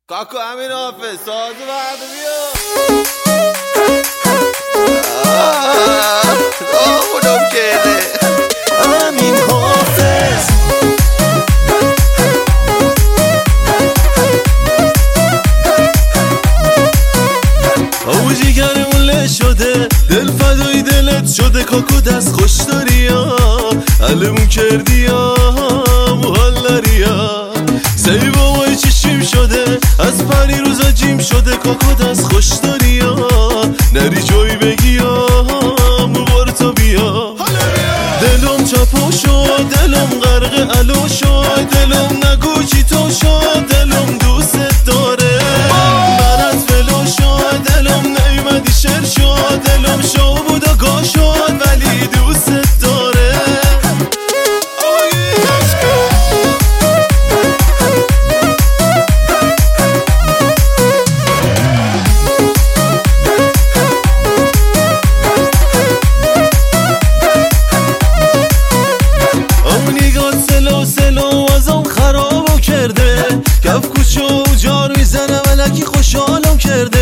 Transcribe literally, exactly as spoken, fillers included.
کاکو امین حافظ ساز بعد بیا آه خودم کرده امین حافظ او جیگرمون له شده دل فدای دلت شده کاکو دست خوش داری یا علمون کردی یا محلری یا سی بابای چشیم شده از پری روزا جیم شده کاکو دست خوش داری یا نری جایی بگی یا مبارتا بیا دلم چپا شد دلم غرق علو شد دلم نگو چی تو شد دلم دوست داره برات فلو شد دلم نیمدی شر شد دلم شو بود و گا شد ولی دوست داره سلو سلو ازم خرابو کرده کف کوچو جار میزنه ولکی خوشحالم کرده